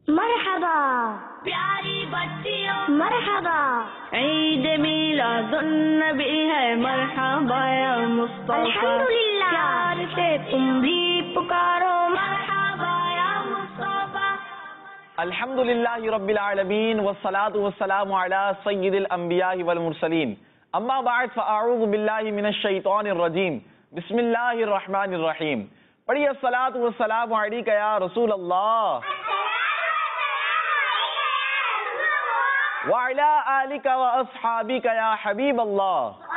مرحبا پیاری بچیوں مرحبا، عید میلاد النبی ہے مرحبا یا مصطفیٰ، الحمدللہ پیار سے تم بھی پکارو مرحبا یا مصطفیٰ۔ الحمدللہ رب العالمین والصلاة والسلام علی سید الانبیاء والمرسلین، اما بعد فاعوذ باللہ من الشیطان الرجیم، بسم اللہ الرحمن الرحیم۔ پڑھیے الصلاة والسلام علیک یا رسول اللہ وعلی آلک واصحابک یا حبیب اللہ،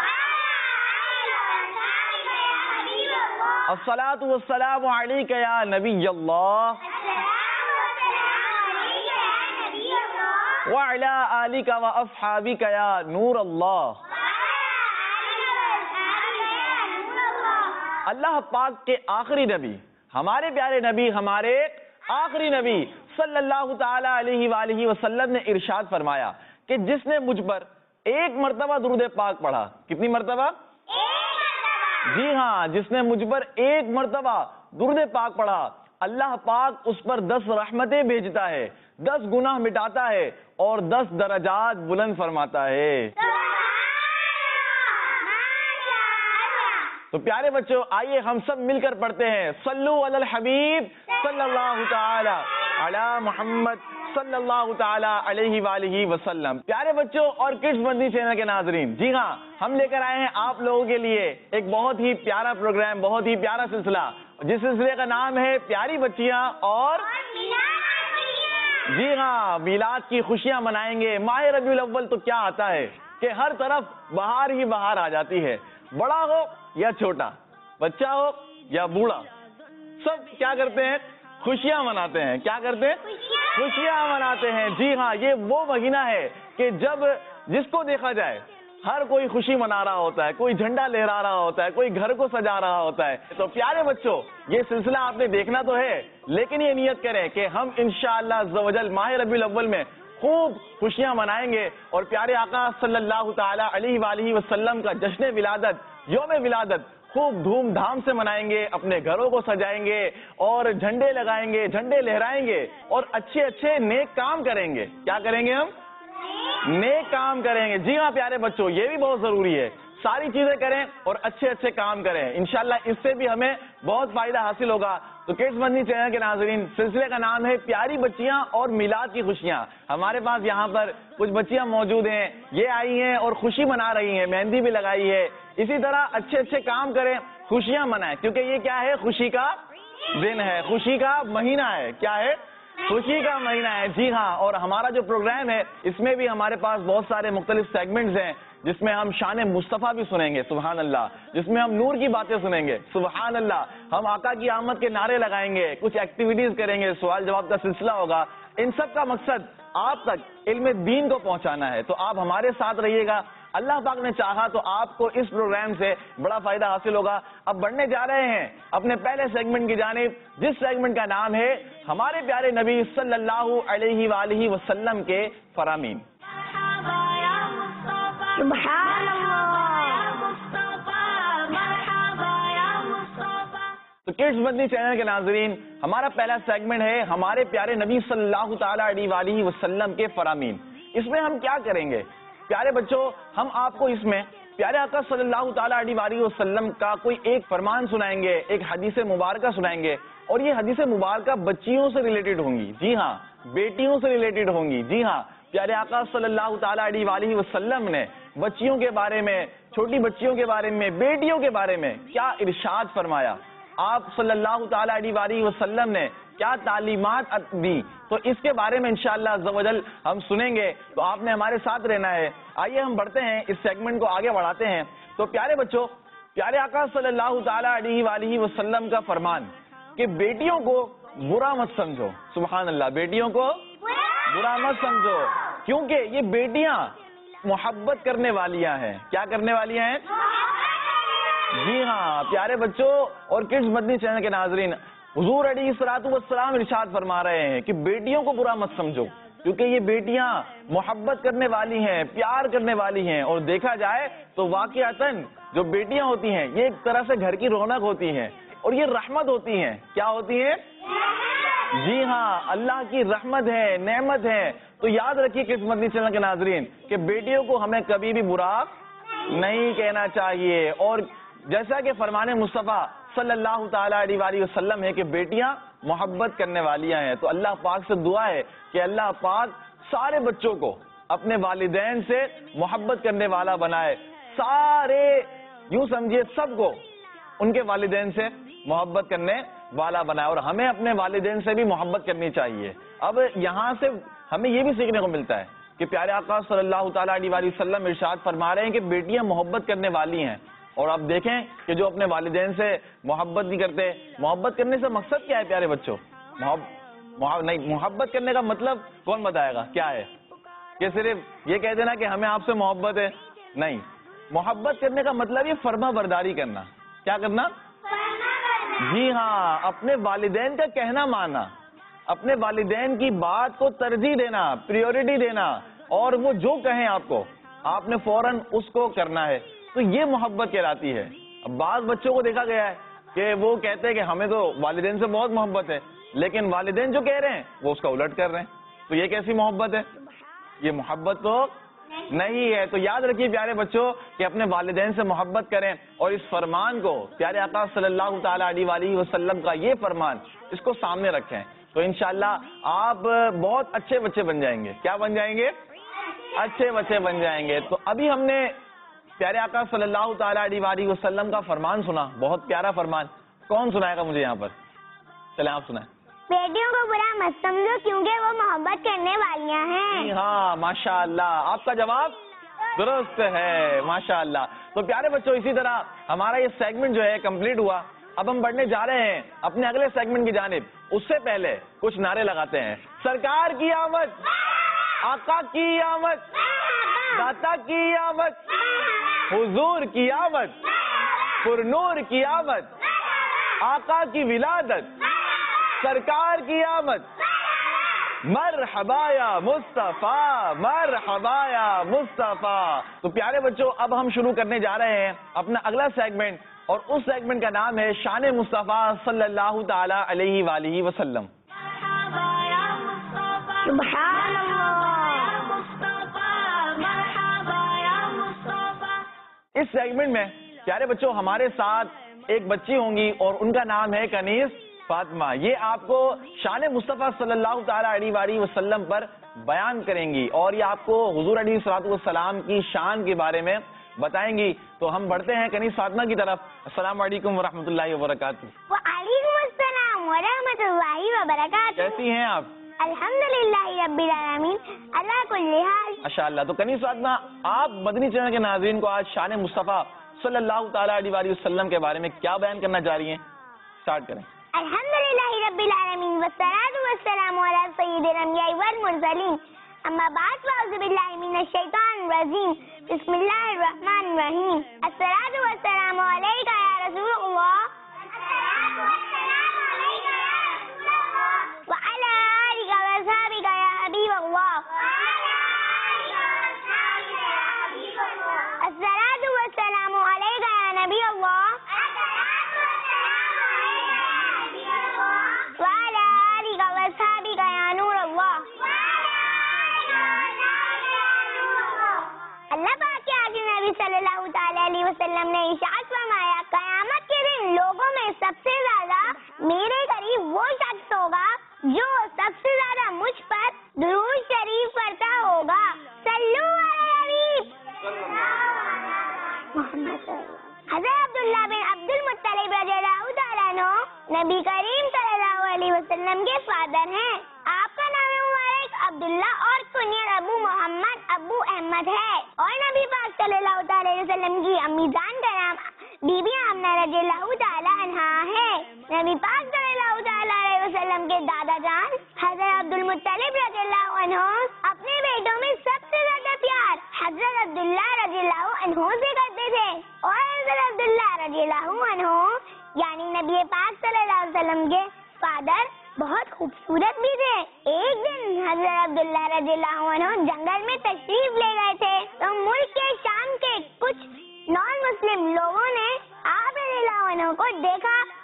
الصلاة والسلام علیک یا نبی اللہ وعلی آلک واصحابک یا نور اللہ۔ اللہ پاک کے آخری نبی، ہمارے پیارے نبی، ہمارے آخری نبی صلی اللہ تعالی علیہ وآلہ وسلم نے ارشاد فرمایا کہ جس نے مجھ پر ایک مرتبہ درود پاک پڑھا، کتنی مرتبہ؟ جی ہاں، جس نے مجھ پر ایک مرتبہ درود پاک پڑھا، اللہ پاک اس پر 10 رحمتیں بھیجتا ہے، 10 گناہ مٹاتا ہے اور 10 درجات بلند فرماتا ہے۔ تو پیارے بچوں، آئیے ہم سب مل کر پڑھتے ہیں صلو علی الحبیب صلی اللہ تعالی علی محمد صلی اللہ تعالی علیہ وآلہ وسلم۔ پیارے بچوں اور کڈز بندی چینل کے ناظرین، جی ہاں، ہم لے کر آئے ہیں آپ لوگوں کے لیے ایک بہت ہی پیارا پروگرام، بہت ہی پیارا سلسلہ، جس سلسلے کا نام ہے پیاری بچیاں اور جی ہاں، میلاد کی خوشیاں منائیں گے۔ ماہ ربیع الاول تو کیا آتا ہے کہ ہر طرف بہار ہی بہار آ جاتی ہے، بڑا ہو یا چھوٹا، بچہ ہو یا بوڑھا، سب کیا کرتے ہیں؟ خوشیاں مناتے ہیں۔ کیا کرتے ہیں؟ خوشیاں مناتے ہیں۔ جی ہاں، یہ وہ مہینہ ہے کہ جب جس کو دیکھا جائے ہر کوئی خوشی منا رہا ہوتا ہے، کوئی جھنڈا لہرا رہا ہوتا ہے، کوئی گھر کو سجا رہا ہوتا ہے۔ تو پیارے بچوں، یہ سلسلہ آپ نے دیکھنا تو ہے، لیکن یہ نیت کریں کہ ہم انشاءاللہ عز و جل ماہ ربیع الاول میں خوب خوشیاں منائیں گے اور پیارے آقا صلی اللہ تعالی علیہ وآلہ وسلم کا جشن ولادت، یوم ولادت خوب دھوم دھام سے منائیں گے، اپنے گھروں کو سجائیں گے اور جھنڈے لگائیں گے، جھنڈے لہرائیں گے اور اچھے اچھے نیک کام کریں گے۔ کیا کریں گے ہم؟ نیک کام کریں گے۔ جی ہاں پیارے بچوں، یہ بھی بہت ضروری ہے، ساری چیزیں کریں اور اچھے اچھے کام کریں، انشاءاللہ اس سے بھی ہمیں بہت فائدہ حاصل ہوگا۔ تو کڈز بندی چینل کے ناظرین، سلسلے کا نام ہے پیاری بچیاں اور میلاد کی خوشیاں۔ ہمارے پاس یہاں پر کچھ بچیاں موجود ہیں، یہ آئی ہیں اور خوشی منا رہی ہیں، مہندی بھی لگائی ہے۔ اسی طرح اچھے اچھے کام کریں، خوشیاں منائیں، کیونکہ یہ کیا ہے؟ خوشی کا دن ہے، خوشی کا مہینہ ہے۔ کیا ہے؟ خوشی کا مہینہ ہے۔ جی ہاں، اور ہمارا جو پروگرام ہے اس میں بھی ہمارے پاس بہت سارے مختلف سیگمنٹس ہیں، جس میں ہم شان مصطفیٰ بھی سنیں گے، سبحان اللہ، جس میں ہم نور کی باتیں سنیں گے، سبحان اللہ، ہم آقا کی آمد کے نعرے لگائیں گے، کچھ ایکٹیویٹیز کریں گے، سوال جواب کا سلسلہ ہوگا۔ ان سب کا مقصد آپ تک علم دین کو پہنچانا ہے، تو آپ ہمارے ساتھ رہیے گا۔ اللہ پاک نے چاہا تو آپ کو اس پروگرام سے بڑا فائدہ حاصل ہوگا۔ اب بڑھنے جا رہے ہیں اپنے پہلے سیگمنٹ کی جانب، جس سیگمنٹ کا نام ہے ہمارے پیارے نبی صلی اللہ علیہ وآلہ وسلم کے فرامین۔ سبحان تو کڈز بندی چینل کے ناظرین، ہمارا پہلا سیگمنٹ ہے ہمارے پیارے نبی صلی اللہ تعالی علیہ وآلہ وسلم کے فرامین۔ اس میں ہم کیا کریں گے پیارے بچوں؟ ہم آپ کو اس میں پیارے آقا صلی اللہ تعالی علیہ وآلہ وسلم کا کوئی ایک فرمان سنائیں گے، ایک حدیث مبارکہ سنائیں گے، اور یہ حدیث مبارکہ بچیوں سے ریلیٹڈ ہوں گی۔ جی ہاں، بیٹیوں سے ریلیٹڈ ہوں گی۔ جی ہاں، پیارے آقا صلی اللہ تعالی علیہ وآلہ وسلم نے بچیوں کے بارے میں، چھوٹی بچیوں کے بارے میں، بیٹیوں کے بارے میں کیا ارشاد فرمایا، آپ صلی اللہ تعالی علیہ وآلہ وسلم نے کیا تعلیمات دی، تو اس کے بارے میں انشاءاللہ عز و جل ہم سنیں گے۔ تو آپ نے ہمارے ساتھ رہنا ہے۔ آئیے ہم بڑھتے ہیں، اس سیگمنٹ کو آگے بڑھاتے ہیں۔ تو پیارے بچوں، پیارے آقا صلی اللہ تعالی علیہ وآلہ وسلم کا فرمان کہ بیٹیوں کو برا مت سمجھو، سبحان اللہ، بیٹیوں کو برا مت سمجھو، کیونکہ یہ بیٹیاں محبت کرنے والیاں ہیں۔ کیا کرنے والیاں ہیں؟ جی ہاں پیارے بچوں اور کڈز مدنی چینل کے ناظرین، حضور علیہ الصلوۃ والسلام ارشاد فرما رہے ہیں کہ بیٹیوں کو برا مت سمجھو، کیونکہ یہ بیٹیاں محبت کرنے والی ہیں، پیار کرنے والی ہیں، اور دیکھا جائے تو واقعتاً جو بیٹیاں ہوتی ہیں یہ ایک طرح سے گھر کی رونق ہوتی ہیں اور یہ رحمت ہوتی ہیں۔ کیا ہوتی ہیں؟ جی ہاں، اللہ کی رحمت ہے، نعمت ہے. تو یاد رکھیے کہ اس مدنی چینل کے ناظرین کہ بیٹیوں کو ہمیں کبھی بھی برا نہیں کہنا چاہیے. اور جیسا کہ فرمان مصطفیٰ صلی اللہ تعالیٰ علیہ وآلہ وسلم ہے کہ بیٹیاں محبت کرنے والیاں ہیں. تو اللہ پاک سے دعا ہے کہ اللہ پاک سارے بچوں کو اپنے والدین سے محبت کرنے والا بنائے. سارے یوں سمجھیے سب کو ان کے والدین سے محبت کرنے والا بنائے. اور ہمیں اپنے والدین سے بھی محبت کرنی چاہیے. اب یہاں سے ہمیں یہ بھی سیکھنے کو ملتا ہے کہ پیارے آقا صلی اللہ تعالیٰ علیہ وآلہ وسلم ارشاد فرما رہے ہیں کہ بیٹیاں محبت کرنے والی ہیں. اور آپ دیکھیں کہ جو اپنے والدین سے محبت نہیں کرتے. محبت کرنے سے مقصد کیا ہے پیارے بچوں؟ محبت کرنے کا مطلب کون بتائے گا کیا ہے؟ کہ صرف یہ کہہ دینا کہ ہمیں آپ سے محبت ہے؟ نہیں. محبت کرنے کا مطلب یہ فرما برداری کرنا. کیا کرنا؟ جی ہاں، اپنے والدین کا کہنا ماننا، اپنے والدین کی بات کو ترجیح دینا، پریورٹی دینا، اور وہ جو کہیں آپ کو آپ نے فوراً اس کو کرنا ہے. تو یہ محبت کہلاتی ہے. اب بعض بچوں کو دیکھا گیا ہے کہ وہ کہتے ہیں کہ ہمیں تو والدین سے بہت محبت ہے، لیکن والدین جو کہہ رہے ہیں وہ اس کا الٹ کر رہے ہیں. تو یہ کیسی محبت ہے؟ یہ محبت تو نہیں ہے. تو یاد رکھیے پیارے بچوں کہ اپنے والدین سے محبت کریں. اور اس فرمان کو پیارے آقا صلی اللہ تعالیٰ علیہ وآلہ وسلم کا یہ فرمان اس کو سامنے رکھیں تو انشاءاللہ آپ بہت اچھے بچے بن جائیں گے. کیا بن جائیں گے؟ اچھے بچے بن جائیں گے. تو ابھی ہم نے پیارے آقا صلی اللہ تعالیٰ علیہ وآلہ وسلم کا فرمان سنا. بہت پیارا فرمان. کون سنائے گا مجھے یہاں پر؟ چلیں آپ سنائیں. بیٹیوں کو برا مت سمجھو کیونکہ وہ محبت کرنے والیاں ہیں. جی ہاں، ماشاء اللہ، آپ کا جواب درست ہے، ماشاء اللہ. تو پیارے بچوں اسی طرح ہمارا یہ سیگمنٹ جو ہے کمپلیٹ ہوا. اب ہم بڑھنے جا رہے ہیں اپنے اگلے سیگمنٹ کی جانب. اس سے پہلے کچھ نعرے لگاتے ہیں. سرکار کی آمد، آقا کی آمد، داتا کی آمد، حضور کی آمد، پر نور کی آمد، آقا کی ولادت، سرکار کی آمد. مرحبا یا مصطفیٰ، مرحبا یا مصطفیٰ. تو پیارے بچوں اب ہم شروع کرنے جا رہے ہیں اپنا اگلا سیگمنٹ. اور اس سیگمنٹ کا نام ہے شان مصطفیٰ صلی اللہ تعالی علیہ وآلہ وسلم. سبحان اللہ. اس سیگمنٹ میں پیارے بچوں ہمارے ساتھ ایک بچی ہوں گی اور ان کا نام ہے کنیز فاطمہ. یہ آپ کو شان مصطفیٰ صلی اللہ تعالیٰ علیہ وآلہ وسلم پر بیان کریں گی اور یہ آپ کو حضور علیہ الصلوۃ والسلام کی شان کے بارے میں بتائیں گی. تو ہم بڑھتے ہیں کنیز فاطمہ کی طرف. السلام علیکم ورحمۃ اللہ وبرکاتہ. وعلیکم السلام ورحمۃ اللہ وبرکاتہ. کیسی ہیں آپ؟ الحمدللہ رب العالمین اللہ کل حال. ماشاء اللہ. تو کنیز فاطمہ آپ مدنی چینل کے ناظرین کو آج شان مصطفیٰ صلی اللہ تعالیٰ علیہ وآلہ وسلم کے بارے میں کیا بیان کرنا چاہ رہی ہیں؟ اسٹارٹ کریں. الحمدللہ رب العالمین والصلاة والسلام علی سید الانبیاء والمرسلین اما بعد فاعوذ باللہ من الشیطان الرجیم بسم اللہ الرحمن الرحیم. الصلاة والسلام علیکہ یا رسول اللہ وعلی آلک واصحابک یا حبیب اللہ. الصلاة والسلام علیکہ یا نبی اللہ وعلی آلک واصحابک یا نور اللہ. اللہ پاک کے آخری نبی صلی اللہ تعالی علیہ وسلم نے ارشاد فرمایا قیامت کے دن لوگوں میں سب سے زیادہ میرے قریب وہ شخص ہوگا جو سب سے زیادہ مجھ پر درود شریف پڑھتا ہوگا. صلو علی حبیب محمد. حضرت عبداللہ بن عبد المطلب رضی اللہ تعالیٰ عنہ نبی کریم صلی اللہ علیہ وسلم کے فادر ہیں. آپ کا نام مبارک عبداللہ اور کنیت ابو محمد ابو احمد ہے. اور نبی پاک صلی اللہ تعالی علیہ وسلم کی امی جان کا نام بی بی آمنہ رضی اللہ تعالی عنہا ہے. نبی پاک صلی اللہ تعالی علیہ وسلم کے دادا جان حضرت عبد المطلب رضی اللہ عنہ اپنے بیٹوں میں سب سے زیادہ پیار حضرت عبداللہ رضی اللہ عنہ سے کرتے تھے. اور حضرت عبداللہ رضی اللہ عنہ یعنی نبی پاک صلی اللہ علیہ وسلم کے فادر بہت خوبصورت بھی تھے. ایک دن حضرت عبداللہ رضی اللہ عنہ جنگل میں تشریف لے گئے تھے تو ملک کے شام کے کچھ نان مسلم لوگوں نے آپ رضی اللہ عنہ کو دیکھا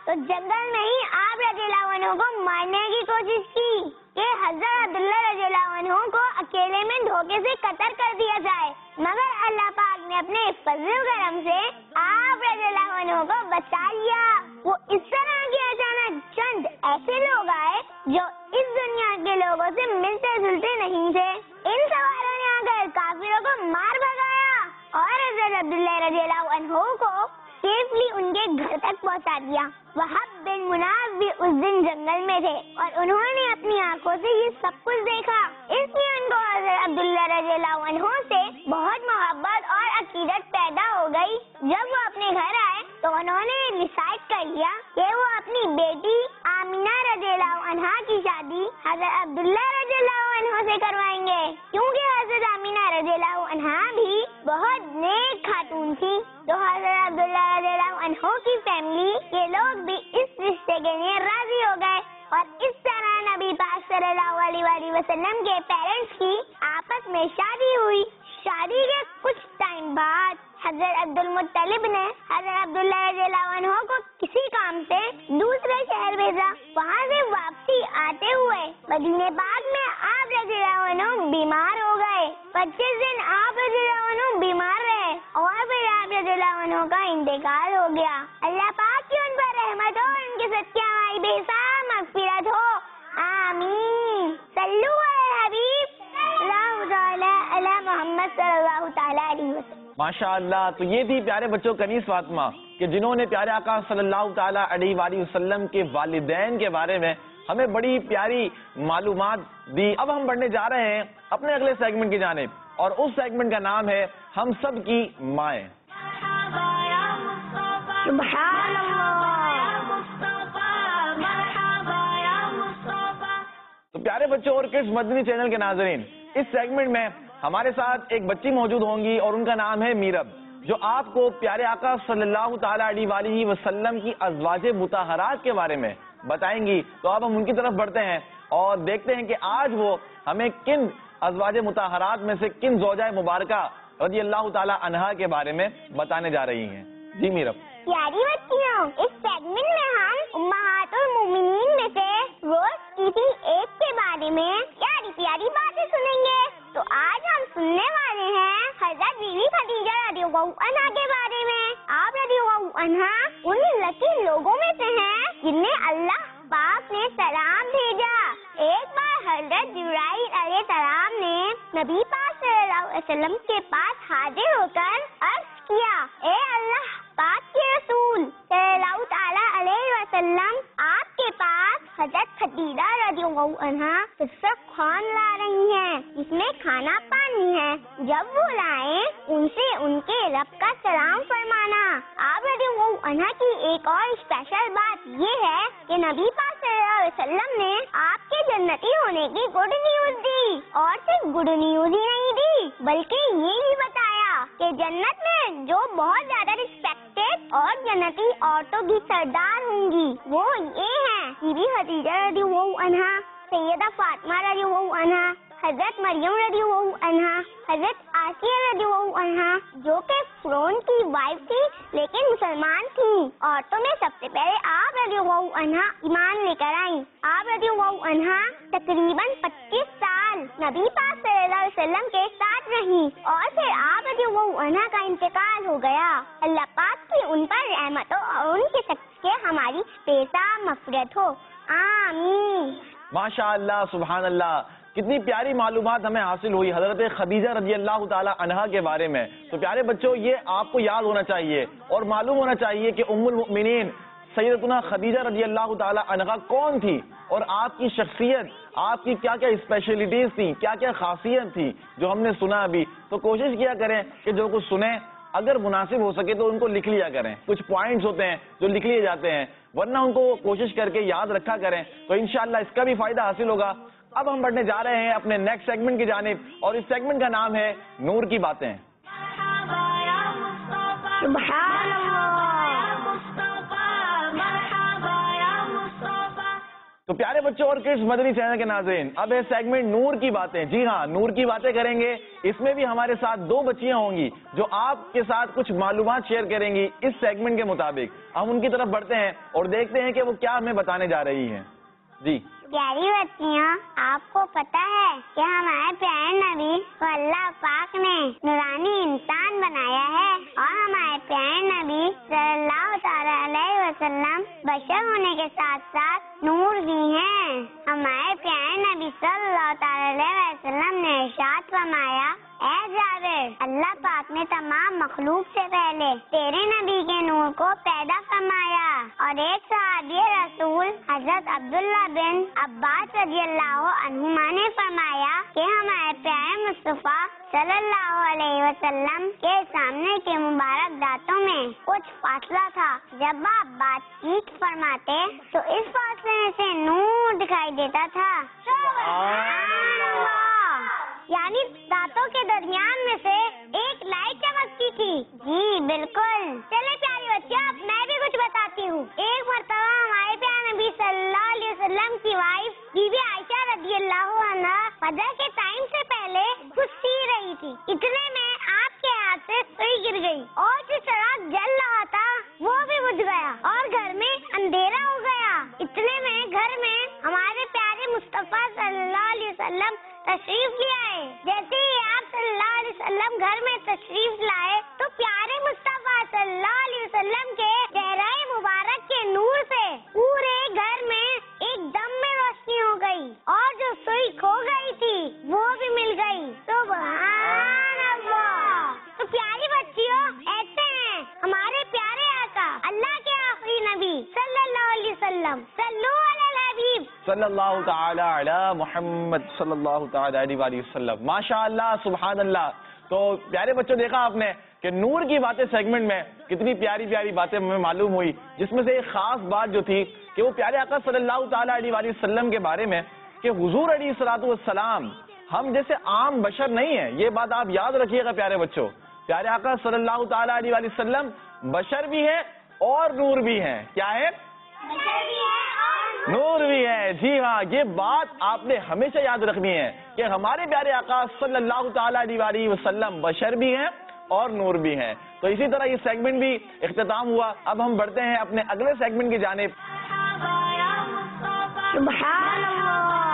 تو جنگل میں ہی آپ رضی اللہ عنہ کو مارنے کی کوشش کی کہ حضرت عبداللہ رضی اللہ عنہ کو اکیلے میں دھوکے سے قتل کر دیا جائے، مگر اللہ پاک نے اپنے فضل و کرم سے آپ رضی اللہ عنہ کو بچا لیا۔ وہ اس طرح کہ اچانک چند ایسے لوگ آئے جو اس دنیا کے لوگوں سے ملتے جلتے نہیں تھے، ان سواروں نے آ کر کافروں کو مار بھگایا اور حضرت عبداللہ رضی اللہ عنہ کو سیفلی ان کے گھر تک پہنچا دیا۔ وہب بن مناف بھی اس دن جنگل میں تھے اور انہوں نے اپنی آنکھوں سے یہ سب کچھ دیکھا، اس لیے ان کو حضرت عبداللہ رضی اللہ عنہ سے بہت محبت اور عقیدت پیدا ہو گئی۔ جب وہ اپنے گھر آئے تو انہوں نے ڈیسائیڈ کر لیا کہ وہ اپنی بیٹی آمینہ رضی اللہ عنہا کی شادی حضرت عبداللہ رضی اللہ عنہ سے کروائیں گے، کیونکہ حضرت آمینہ رضی اللہ عنہا بھی بہت نیک خاتون تھی۔ تو حضرت عبداللہ رضی اللہ عنہ کی فیملی کے لوگ بھی اس رشتے کے لیے راضی ہو گئے اور اس طرح نبی پاک صلی اللہ علیہ وسلم کے پیرنٹس کی آپس میں شادی ہوئی۔ شادی کے کچھ ٹائم بعد حضرت عبد المطلب نے حضرت عبداللہ رضی اللہ عنہ کو کسی کام سے دوسرے شہر بھیجا۔ وہاں سے واپسی آتے ہوئے مدینہ پاک میں آپ رضی اللہ عنہ بیمار ہو گئے۔ 25 دن آپ رضی اللہ عنہ بیمار رہے اور پھر آپ رضی اللہ عنہ کا انتقال ہو گیا۔ اللہ پاک کی ان پر رحمت ہو، ان کے صدقے ہماری بے حساب مغفرت ہو، آمین۔ صلو علی الحبیب اللہ تعالی علی محمد صلی اللہ تعالی علیہ وسلم۔ ماشاء اللہ، تو یہ تھی پیارے بچوں کنیز فاطمہ کہ جنہوں نے پیارے آقا صلی اللہ تعالی علیہ وآلہ وسلم کے والدین کے بارے میں ہمیں بڑی پیاری معلومات دی۔ اب ہم بڑھنے جا رہے ہیں اپنے اگلے سیگمنٹ کی جانب اور اس سیگمنٹ کا نام ہے ہم سب کی مائیں۔ سبحان اللہ۔ تو پیارے بچوں اور کڈز مدنی چینل کے ناظرین، اس سیگمنٹ میں ہمارے ساتھ ایک بچی موجود ہوں گی اور ان کا نام ہے میرب، جو آپ کو پیارے آقا صلی اللہ تعالی علیہ وآلہ وسلم کی ازواج مطہرات کے بارے میں بتائیں گی۔ تو اب ہم ان کی طرف بڑھتے ہیں اور دیکھتے ہیں کہ آج وہ ہمیں کن ازواج مطہرات میں سے کن زوجہ مبارکہ رضی اللہ تعالی عنہا کے بارے میں بتانے جا رہی ہیں۔ جی میرب۔ پیاری بچیوں، اس سیگمنٹ میں ہم امہات المومنین میں سے روز کسی ایک کے بارے میں پیاری پیاری باتیں سنیں گے۔ تو آج ہم سننے والے ہیں حضرت بیوی خدیجہ رضی اللہ عنہا کے بارے میں۔ آپ رضی اللہ عنہا ان لکی لوگوں میں سے ہیں جنہیں اللہ پاک نے سلام بھیجا۔ ایک بار حضرت جبرائیل علیہ السلام نے نبی پاک صلی اللہ علیہ وسلم کے پاس حاضر ہو کر عرض کیا، اے اللہ پاک کے رسول صلی اللہ تعالی علیہ وسلم، آپ کے پاس حضرت خدیجہ رضی اللہ عنہا دسترخوان لا رہی ہیں جس میں کھانا پانی ہے، جب وہ لائیں ان سے ان کے رب کا سلام فرمانا۔ آپ رضی اللہ عنہا کی ایک اور اسپیشل بات یہ ہے کہ نبی پاک صلی اللہ علیہ وسلم نے آپ کے جنتی ہونے کی گڈ نیوز دی، اور صرف گڈ نیوز ہی نہیں دی بلکہ یہ بھی بتایا کہ جنت میں جو بہت زیادہ ریسپیکٹڈ اور جنتی عورتوں کی سردار ہوں گی وہ یہ ہیں بی بی خدیجہ رضی اللہ عنہا، سیدہ فاطمہ رضی اللہ عنہا، حضرت مریم رضی اللہ عنہا، حضرت آسیہ رضی اللہ عنہا جو کہ فرعون کی وائف تھی لیکن مسلمان تھی۔ عورتوں میں سب سے پہلے آپ رضی اللہ عنہا ایمان لے کر آئیں۔ آپ رضی اللہ عنہا تقریباً 25 سال نبی پاک صلی اللہ علیہ وسلم کے ساتھ رہی اور پھر آپ رضی اللہ عنہا کا انتقال ہو گیا۔ اللہ پاک کی ان پر رحمت ہو اور ان کے صدقے ہماری بے حساب مغفرت ہو، آمین۔ ماشاء اللہ، سبحان اللہ، کتنی پیاری معلومات ہمیں حاصل ہوئی حضرت خدیجہ رضی اللہ تعالی عنہا کے بارے میں۔ تو پیارے بچوں، یہ آپ کو یاد ہونا چاہیے اور معلوم ہونا چاہیے کہ ام المؤمنین سیدتنا خدیجہ رضی اللہ تعالی عنہا کون تھی اور آپ کی شخصیت، آپ کی کیا کیا اسپیشلٹیز تھیں، کیا کیا خاصیت تھی جو ہم نے سنا ابھی۔ تو کوشش کیا کریں کہ جو کچھ سنیں اگر مناسب ہو سکے تو ان کو لکھ لیا کریں۔ کچھ پوائنٹس ہوتے ہیں جو لکھ لیے جاتے ہیں، ورنہ ان کو کوشش کر کے یاد رکھا کریں تو انشاءاللہ اس کا بھی فائدہ حاصل ہوگا۔ اب ہم بڑھنے جا رہے ہیں اپنے نیکسٹ سیگمنٹ کی جانب اور اس سیگمنٹ کا نام ہے نور کی باتیں۔ سبحان اللہ۔ تو پیارے بچوں اور کس مدنی چینل کے ناظرین، اب ہے سیگمنٹ نور کی باتیں. جی ہاں، نور کی باتیں کریں گے. اس میں بھی ہمارے ساتھ 2 بچیاں ہوں گی جو آپ کے ساتھ کچھ معلومات شیئر کریں گی اس سیگمنٹ کے مطابق. ہم ان کی طرف بڑھتے ہیں اور دیکھتے ہیں کہ وہ کیا ہمیں بتانے جا رہی ہیں. جی پیاری بچیاں، آپ کو پتا ہے کہ ہمارے پیارے نبی کو اللہ پاک نے نورانی انسان بنایا ہے، اور ہمارے پیارے نبی صلی اللہ تعالی علیہ وسلم بشر ہونے کے ساتھ ساتھ نور بھی ہیں. ہمارے پیارے نبی صلی اللہ تعالی علیہ وسلم نے ارشاد فرمایا، اے جابر، اللہ پاک نے تمام مخلوق سے پہلے تیرے نبی کے نور کو پیدا فرمایا. اور ایک صحابی رسول حضرت عبداللہ بن عباس رضی اللہ عنہما نے فرمایا کہ ہمارے پیارے مصطفیٰ صلی اللہ علیہ وسلم کے سامنے کے مبارک دانتوں میں کچھ فاصلہ تھا. جب آپ بات چیت فرماتے تو اس فاصلے سے نور دکھائی دیتا تھا. یعنی دانتوں کے درمیان میں سے ایک لائٹ چمکتی تھی. جی بالکل. چلے پیاری بچوں، اب میں بھی کچھ بتاتی ہوں. ایک مرتبہ ہمارے پیارے نبی صلی اللہ علیہ وسلم کی وائف بی بی عائشہ رضی اللہ عنہا فجر کے ٹائم سے پہلے کچھ سی رہی تھی. اتنے میں آپ کے ہاتھ سے سوئی گر گئی اور جو چراغ جل رہا تھا وہ بھی بجھ گیا اور گھر میں اندھیرا ہو گیا. اتنے میں گھر میں ہمارے پیارے مصطفیٰ صلی اللہ علیہ وسلم تشریف لے آئے. جیسے ہی آپ صلی اللہ علیہ وسلم گھر میں تشریف لائے تو پیارے مصطفیٰ صلی اللہ علیہ وسلم کے چہرہ مبارک کے نور سے پورے گھر میں ایک دم میں روشنی ہو گئی اور جو سوئی کھو گئی تھی وہ بھی مل گئی. سبحان اللہ. تو پیاری بچیوں، ایسے ہیں ہمارے پیارے آقا اللہ کے آخری نبی صلی اللہ علیہ وسلم. صلو علی الحبیب صلی اللہ تعالی علی محمد صلی اللہ تعالی علیہ وآلہ وسلم. ماشاء اللہ، سبحان اللہ. تو پیارے بچوں، دیکھا آپ نے کہ نور کی باتیں سیگمنٹ میں کتنی پیاری پیاری باتیں ہمیں معلوم ہوئی، جس میں سے ایک خاص بات جو تھی کہ وہ پیارے آقا صلی اللہ تعالی علیہ وآلہ وسلم کے بارے میں کہ حضور علیہ الصلوۃ والسلام ہم جیسے عام بشر نہیں ہیں. یہ بات آپ یاد رکھیے گا پیارے بچوں. پیارے آقا صلی اللہ تعالی علیہ وآلہ وسلم بشر بھی ہیں اور نور بھی ہیں. کیا ہے؟ نور بھی ہے. جی ہاں، یہ بات آپ نے ہمیشہ یاد رکھنی ہے کہ ہمارے پیارے آقا صلی اللہ تعالی علیہ وآلہ وسلم بشر بھی ہیں اور نور بھی ہیں. تو اسی طرح یہ سیگمنٹ بھی اختتام ہوا. اب ہم بڑھتے ہیں اپنے اگلے سیگمنٹ کی جانب. سبحان اللہ.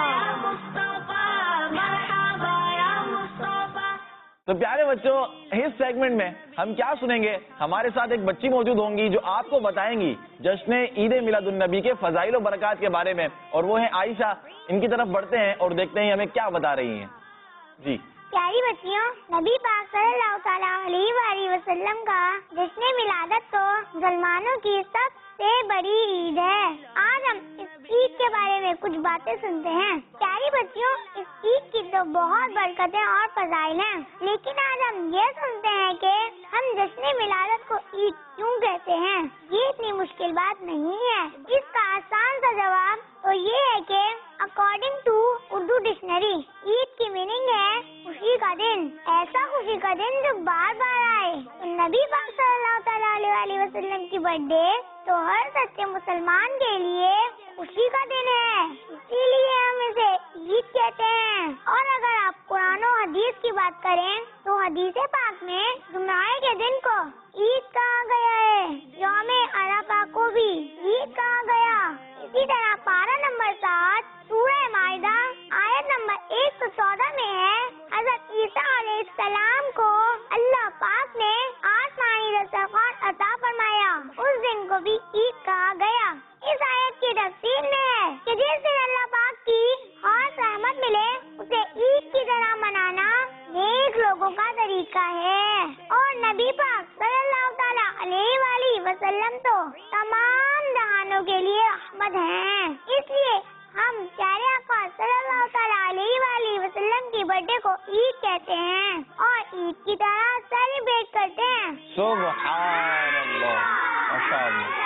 تو پیارے بچوں، اس سیگمنٹ میں ہم کیا سنیں گے؟ ہمارے ساتھ ایک بچی موجود ہوں گی جو آپ کو بتائیں گی جشن عید میلاد النبی کے فضائل و برکات کے بارے میں، اور وہ ہیں عائشہ. ان کی طرف بڑھتے ہیں اور دیکھتے ہیں ہمیں کیا بتا رہی ہیں. جی پیاری بچیوں، نبی پاک صلی اللہ تعالیٰ علیہ وآلہ وسلم کا جشن ولادت تو مسلمانوں کی سب سے بڑی عید ہے. آج ہم اس عید کے بارے میں کچھ باتیں سنتے ہیں. پیاری بچیوں، اس عید کی تو بہت برکتیں اور فضائل ہیں، لیکن آج ہم یہ سنتے ہیں کہ ہم جشن ولادت کو عید کیوں کہتے ہیں. یہ اتنی مشکل بات نہیں ہے. اس کا آسان سا جواب تو یہ ہے کہ اکارڈنگ ٹو اردو ڈکشنری عید کی میننگ ہے خوشی کا دن. ایسا خوشی کا دن جو بار بار آئے. نبی پاک صلی اللہ تعالیٰ علیہ وسلم کی برتھ ڈے تو ہر سچے مسلمان کے لیے خوشی کا دن ہے، اسی لیے ہم اسے عید کہتے ہیں. اور اگر آپ قرآن و حدیث کی بات کریں تو حدیث پاک میں جمعہ کے دن کو عید کہا گیا ہے. یوم عرفہ کو بھی عید کہا گیا. اسی طرح پارہ نمبر 7 سورہ مائدہ آیت نمبر 114 میں ہے، حضرت عیسیٰ علیہ السلام کو اللہ پاک نے آسمانی دسترخوان عطا فرمایا. اس دن کو بھی عید کہا گیا. اس آیت کی تفسیر میں ہے کہ جس دن اللہ پاک کی خاص رحمت ملے اسے عید کی طرح منانا نیک لوگوں کا طریقہ ہے. اور نبی پاک صلی اللہ تعالیٰ علیہ وآلہ وسلم تو تمام جہانوں کے لیے رحمت ہیں. اس لیے ہم پیارے آقا صلی اللہ تعالیٰ علیہ وآلہ وسلم کی برتھ ڈے کو عید کہتے ہیں اور عید کی طرح سیلیبریٹ کرتے ہیں. سبحان اللہ، ماشاء اللہ،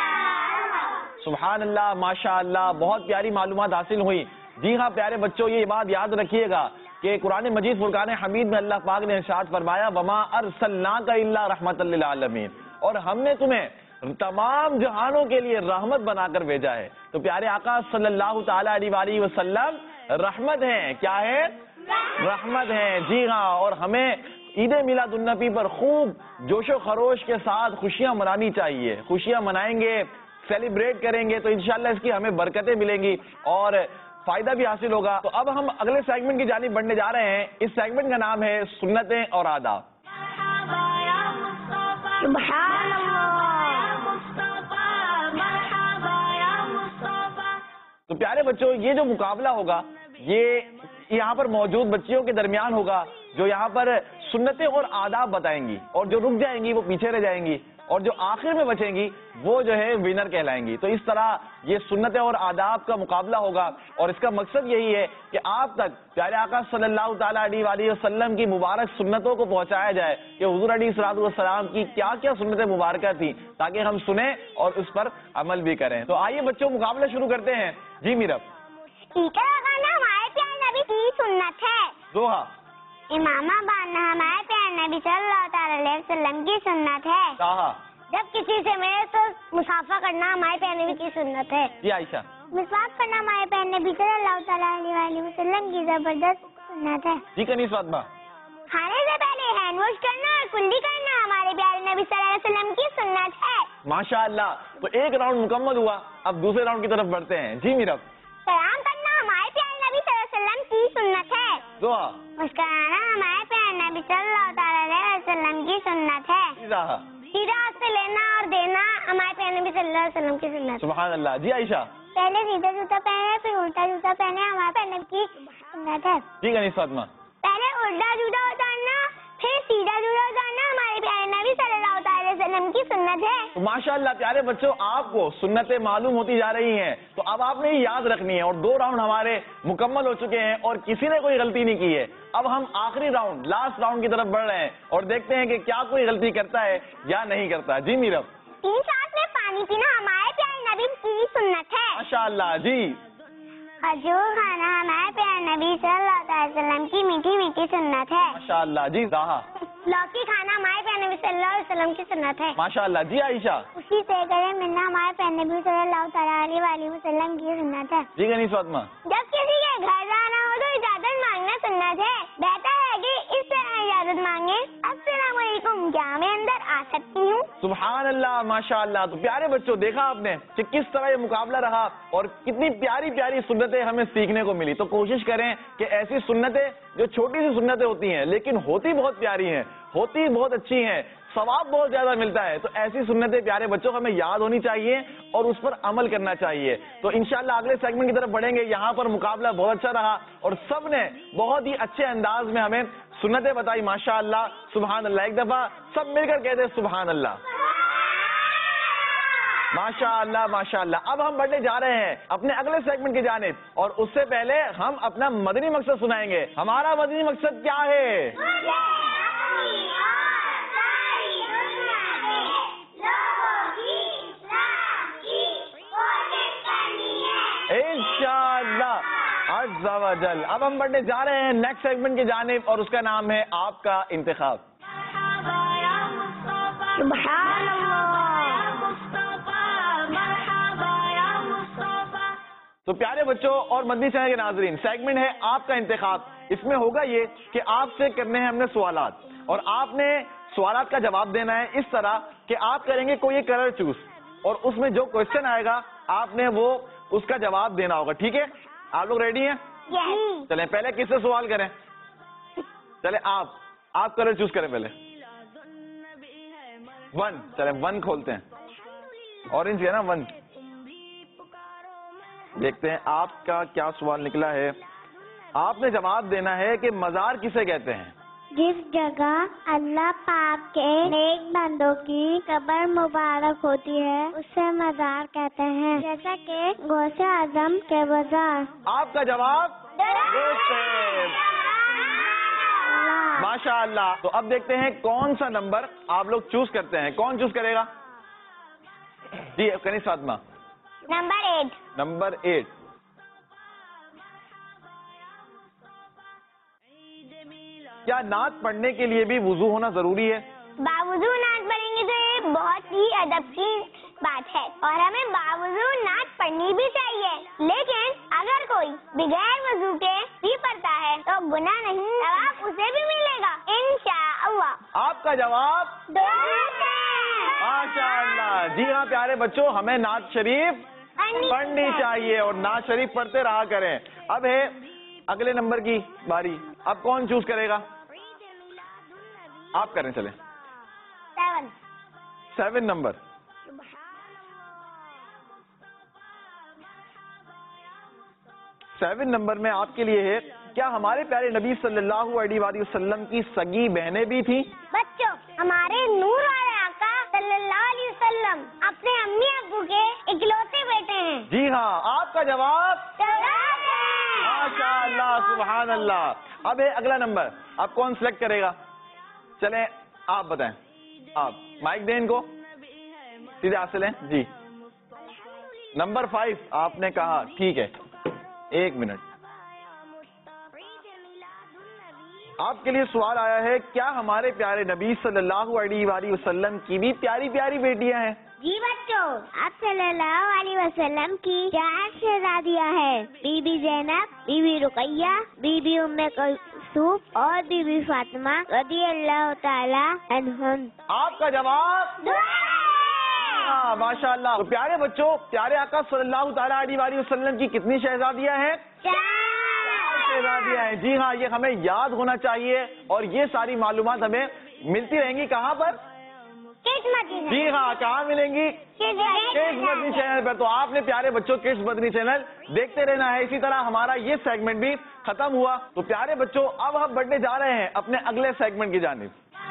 سبحان اللہ، ماشاء اللہ. بہت پیاری معلومات حاصل ہوئی. جی ہاں پیارے بچوں، یہ بات یاد رکھیے گا کہ قرآن مجید فرقان حمید میں اللہ پاک نے ارشاد فرمایا وما ارسلناک الا رحمۃ للعالمین، اور ہم نے تمہیں تمام جہانوں کے لیے رحمت بنا کر بھیجا ہے. تو پیارے آقا صلی اللہ تعالی علیہ وآلہ وسلم رحمت ہیں. کیا ہے؟ رحمت ہیں. جی ہاں. اور ہمیں عید میلاد النبی پر خوب جوش و خروش کے ساتھ خوشیاں منانی چاہیے. خوشیاں منائیں گے, سیلیبریٹ کریں گے تو انشاءاللہ اس کی ہمیں برکتیں ملیں گی اور فائدہ بھی حاصل ہوگا. تو اب ہم اگلے سیگمنٹ کی جانب بڑھنے جا رہے ہیں. اس سیگمنٹ کا نام ہے سنتیں اور آداب. سبحان تو پیارے بچوں, یہ جو مقابلہ ہوگا یہ یہاں پر موجود بچیوں کے درمیان ہوگا جو یہاں پر سنتیں اور آداب بتائیں گی, اور جو رک جائیں گی وہ پیچھے رہ جائیں گی, اور جو آخر میں بچیں گی وہ جو ہے ونر کہلائیں گی. تو اس طرح یہ سنتیں اور آداب کا مقابلہ ہوگا, اور اس کا مقصد یہی ہے کہ آپ تک پیارے آقا صلی اللہ تعالیٰ علیہ وآلہ وسلم کی مبارک سنتوں کو پہنچایا جائے کہ حضور علیہ الصلوۃ والسلام کی کیا کیا سنتیں مبارکہ تھیں, تاکہ ہم سنیں اور اس پر عمل بھی کریں. تو آئیے بچوں مقابلہ شروع کرتے ہیں. جی میرب. ٹیکر لگانا ہمارے پیارے نبی کی سنت ہے. دوہا. امامہ باندھنا ہمارے پیارے نبی صلی اللہ تعالی علیہ وسلم کی سنت ہے. تاہا. جب کسی سے ملے تو مسافہ کرنا ہمارے پیارے نبی کی سنت ہے. جی عائشہ. مسواک کرنا ہمارے پیارے نبی صلی اللہ تعالی علیہ وآلہ وسلم کی زبردست سنت ہے. جی کنیز فاطمہ. کھانے سے پہلے ہینڈ واش کرنا اور کلی کرنا ہمارے پیارے نبی صلی اللہ علیہ وسلم کی سنت ہے. ماشاء اللہ. تو ایک راؤنڈ مکمل ہوا, اب دوسرے راؤنڈ کی طرف بڑھتے ہیں. جی میرب. سلام کرنا ہمارے پیارے نبی صلی اللہ علیہ وسلم کی سنت ہے. دعا. مسکرانا ہمارے پیارے نبی صلی اللہ تعالی علیہ وسلم کی سنت ہے. تاہا. سیدھا ہاتھ سے لینا اور دینا ہمارے پیارے نبی صلی اللہ علیہ وسلم کی سنت ہے. سبحان اللہ. جی عائشہ. پہلے سیدھا جوتا پہنے پھر الٹا جوتا پہنے ہمارے پیارے نبی کی سنت ہے. جی کنیز فاطمہ. پہلے الٹا جوتا اتارنا پھر سیدھا جوتا اتارنا ہمارے پیارے نبی صلی اللہ تعالی علیہ وسلم کی سنت ہے. تو ماشاء اللہ پیارے بچوں, آپ کو سنتیں معلوم ہوتی جا رہی ہیں, تو اب آپ نے یہ یاد رکھنی ہے. اور 2 راؤنڈ ہمارے مکمل ہو چکے ہیں اور کسی نے کوئی غلطی نہیں کی ہے. اب ہم آخری راؤنڈ, لاسٹ راؤنڈ کی طرف بڑھ رہے ہیں اور دیکھتے ہیں کہ کیا کوئی غلطی کرتا ہے یا نہیں کرتا. جی میرب. 3 ساتھ میں پانی پینا ہمارے پیارے نبی کی سنت ہے. ماشاء اللہ. جی. کھجور کھانا ہمارے پیارے نبی صلی اللہ تعالی وسلم کی میٹھی میٹھی سنت ہے. ماشاء اللہ. جی. تاہا. لوکی کھانا ہمارے پیارے نبی صلی اللہ علیہ وسلم کی سنت ہے. ماشاء اللہ. جی عائشہ. اسی سے گلے ملنا ہمارے پیارے نبی صلی اللہ تعالی علیہ وآلہ وسلم کی سنت ہے. جی کنیز فاطمہ. جب کسی کے گھر جانا ہو تو اجازت مانگنا سنت ہے. بہتر ہے کہ اس طرح اجازت مانگے, السلام علیکم, کیا میں اندر آ سکتی ہوں؟ سبحان اللہ. ماشاء اللہ. تو پیارے بچوں, دیکھا آپ نے کہ کس طرح یہ مقابلہ رہا اور کتنی پیاری پیاری سنتیں ہمیں سیکھنے کو ملی. تو کوشش کریں کہ ایسی سنتیں جو چھوٹی سی سنتیں ہوتی ہیں لیکن ہوتی بہت پیاری ہیں, ہوتی بہت اچھی ہیں, ثواب بہت زیادہ ملتا ہے, تو ایسی سنتیں پیارے بچوں کو ہمیں یاد ہونی چاہیے اور اس پر عمل کرنا چاہیے. تو انشاءاللہ اگلے سیگمنٹ کی طرف بڑھیں گے. یہاں پر مقابلہ بہت اچھا رہا اور سب نے بہت ہی اچھے انداز میں ہمیں سنتیں بتائی. ماشاء اللہ. سبحان اللہ. ایک دفعہ سب مل کر کہتے ہیں سبحان اللہ. ماشاء اللہ. ماشاء اللہ. اب ہم بڑھنے جا رہے ہیں اپنے اگلے سیگمنٹ کی جانب, اور اس سے پہلے ہم اپنا مدنی مقصد سنائیں گے. ہمارا مدنی مقصد کیا ہے؟ انشاءاللہ عز و جل. اب ہم بڑھنے جا رہے ہیں نیکسٹ سیگمنٹ کی جانب, اور اس کا نام ہے آپ کا انتخاب. سبحان اللہ. تو پیارے بچوں اور مدنی چینل کے ناظرین, سیگمنٹ ہے آپ کا انتخاب. اس میں ہوگا یہ کہ آپ سے کرنے ہیں ہم نے سوالات, اور آپ نے سوالات کا جواب دینا ہے اس طرح کہ آپ کریں گے کوئی کلر چوز, اور اس میں جو کوشچن آئے گا آپ نے وہ اس کا جواب دینا ہوگا. ٹھیک ہے, آپ لوگ ریڈی ہیں؟ چلیں پہلے کس سے سوال کریں؟ چلیں آپ کلر چوز کریں پہلے. 1. چلیں 1 کھولتے ہیں. اورنج ہے نا 1. دیکھتے ہیں آپ کا کیا سوال نکلا ہے. آپ نے جواب دینا ہے کہ مزار کسے کہتے ہیں؟ جس جگہ اللہ پاک کے نیک بندوں کی قبر مبارک ہوتی ہے اسے مزار کہتے ہیں, جیسا کہ غوث اعظم کے مزار. آپ کا جواب درست ہے. ماشاء اللہ. تو اب دیکھتے ہیں کون سا نمبر آپ لوگ چوز کرتے ہیں. کون چوز کرے گا؟ جی کنیز فاطمہ. نمبر 8. نمبر 8. کیا نعت پڑھنے کے لیے بھی وضو ہونا ضروری ہے؟ باوضو نعت پڑھیں گے تو یہ بہت ही अदब की बात है और हमें बावजूद नाच पढ़नी भी चाहिए, लेकिन अगर कोई बगैर वजू के भी पढ़ता है तो गुनाह नहीं, सवाब उसे भी मिलेगा इंशाअल्लाह। आपका जवाब माशाअल्लाह। जी हाँ प्यारे बच्चों, हमें नात शरीफ पढ़नी चाहिए और नात शरीफ पढ़ते रहा करें। अब है अगले नंबर की बारी। अब कौन चूज करेगा? आप करें, चले 7 नंबर। सेवन नंबर में आपके लिए है, क्या हमारे प्यारे नबी सल्लल्लाहु अलैहि वसल्लम की सगी बहनें भी थी? बच्चों, हमारे नूर वाले आका सल्लल्लाहु अलैहि वसल्लम अपने अम्मी अब्बू के इकलौते बेटे हैं। जी हाँ, आपका जवाब माशाअल्लाह सुभान अल्लाह। अब है अगला नंबर। अब कौन सिलेक्ट करेगा? चलें आप बताएं। आप माइक दें इनको, सीधे हाथ से लें जी। नंबर 5 आपने कहा, ठीक है, 1 मिनट। आपके लिए सवाल आया है, क्या हमारे प्यारे नबी सल्लल्लाहु अलैहि वसल्लम की भी प्यारी प्यारी बेटियां हैं? जी बच्चों, आप सल्लल्लाहु अलैहि वसल्लम की 4 शहजादियां हैं, बीबी ज़ैनब, बीबी रुकैया, बीबी उम्मे कुलसूम और बीबी फातिमा रज़ियल्लाहु ताला अन्हुम। आपका जवाब माशाअल्लाह। तो प्यारे बच्चों, प्यारे आका सल्लल्लाहु ताला अलैहि वसल्लम की कितनी शहजादियां हैं? 4 शहजादियां हैं। जी हाँ, ये हमें याद होना चाहिए और ये सारी मालूमात हमें मिलती रहेंगी कहाँ पर? जी हाँ, कहाँ मिलेंगी? किड्स मदनी चैनल पर। तो आपने प्यारे बच्चों किड्स मदनी चैनल देखते रहना है। इसी तरह हमारा ये सेगमेंट भी खत्म हुआ। तो प्यारे बच्चों, अब हम बढ़ने जा रहे हैं अपने अगले सेगमेंट की जानिब।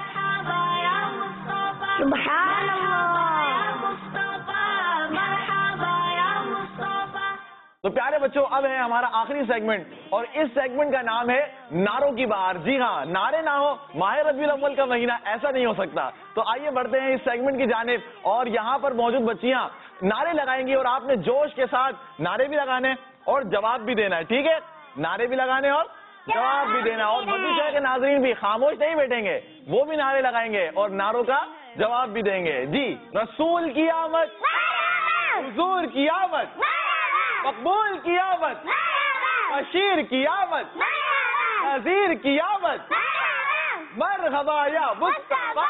तो प्यारे बच्चों, अब है हमारा आखिरी सेगमेंट और इस सेगमेंट का नाम है नारों की बहार। जी हाँ, नारे ना हो माह रबीउल अव्वल का महीना, ऐसा नहीं हो सकता। तो आइए बढ़ते हैं इस सेगमेंट की जानिब और यहाँ पर मौजूद बच्चियां नारे लगाएंगी और आपने जोश के साथ नारे भी लगाने और जवाब भी देना है। ठीक है, नारे भी लगाने और जवाब भी देना। और मदनी चैनल के नाज़रीन भी खामोश नहीं बैठेंगे, वो भी नारे लगाएंगे और नारों का जवाब भी देंगे। जी, रसूल की आमद, हुजूर की आमद, मकबूल की आमद, बशीर की आमद, नज़ीर की आमद, मरहबा या मुस्तफा।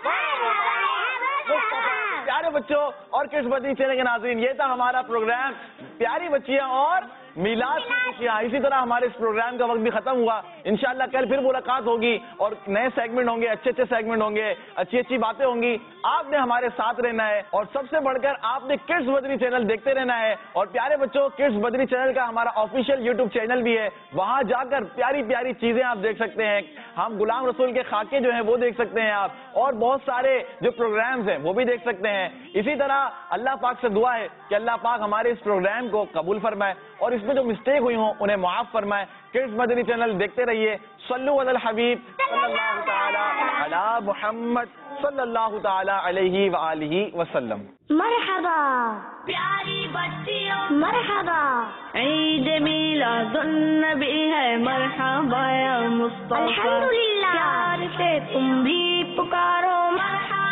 प्यारे बच्चों और किड्स मदनी चैनल के नाज़रीन, ये था हमारा प्रोग्राम प्यारी बच्चियां और मिलाद की खुशियां। इसी तरह हमारे इस प्रोग्राम का वक्त भी खत्म हुआ। इंशाअल्लाह कल फिर मुलाकात होगी और नए सेगमेंट होंगे, अच्छे अच्छे सेगमेंट होंगे, अच्छी अच्छी बातें होंगी। आपने हमारे साथ रहना है और सबसे बढ़कर आपने किड्स मदनी चैनल देखते रहना है। और प्यारे बच्चों, किड्स मदनी चैनल का हमारा ऑफिशियल यूट्यूब चैनल भी है, वहां जाकर प्यारी प्यारी चीजें आप देख सकते हैं। हम गुलाम रसूल के खाके जो है वो देख सकते हैं आप, और बहुत सारे जो प्रोग्राम्स हैं वो भी देख सकते हैं। इसी तरह अल्लाह पाक से दुआ है कि अल्लाह पाक हमारे इस प्रोग्राम को कबूल फरमाए और इसमें जो मिस्टेक हुई हो उन्हें माफ फरमाए। किड्स मदनी चैनल देखते रहिए। सल्लु अलल हबीब सल्लल्लाहु ताला अला मुहम्मद सल्लल्लाहु ताला अलैहि व आलिहि वसल्लम। मरहबा प्यारी बच्चियों, मरहबा ईद मिलादुन नबी है, मरहबा या मुस्तफा। अल्हम्दुलिल्लाह, प्यार से तुम भी पुकारो, मरहबा